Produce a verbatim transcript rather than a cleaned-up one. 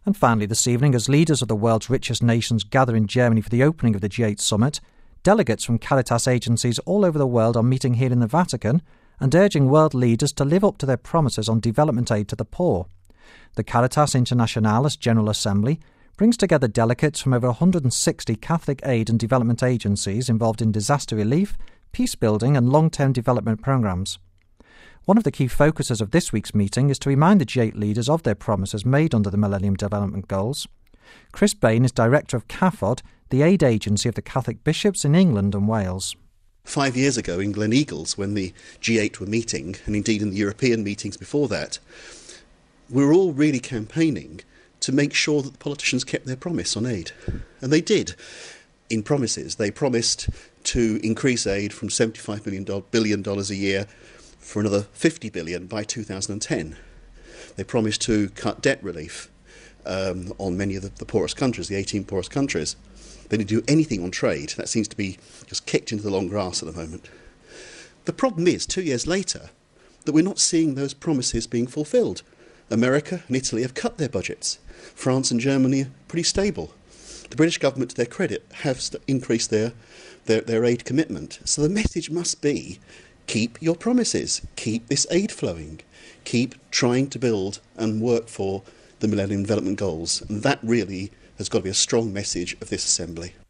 And finally this evening, as leaders of the world's richest nations gather in Germany for the opening of the G eight summit, delegates from Caritas agencies all over the world are meeting here in the Vatican and urging world leaders to live up to their promises on development aid to the poor. The Caritas Internationalis General Assembly brings together delegates from over one hundred sixty Catholic aid and development agencies involved in disaster relief, peace building and long-term development programmes. One of the key focuses of this week's meeting is to remind the G eight leaders of their promises made under the Millennium Development Goals. Chris Bain is director of C A F O D, the aid agency of the Catholic bishops in England and Wales. Five years ago in Glen Eagles, when the G eight were meeting, and indeed in the European meetings before that, we were all really campaigning to make sure that the politicians kept their promise on aid. And they did. In promises, they promised to increase aid from seventy-five billion dollars a year for another fifty billion dollars by two thousand ten. They promised to cut debt relief um, on many of the, the poorest countries, the eighteen poorest countries. They didn't do anything on trade. That seems to be just kicked into the long grass at the moment. The problem is, two years later, that we're not seeing those promises being fulfilled. America and Italy have cut their budgets. France and Germany are pretty stable. The British government, to their credit, have st- increased their, their, their aid commitment. So the message must be, keep your promises, keep this aid flowing, keep trying to build and work for the Millennium Development Goals. And that really has got to be a strong message of this Assembly.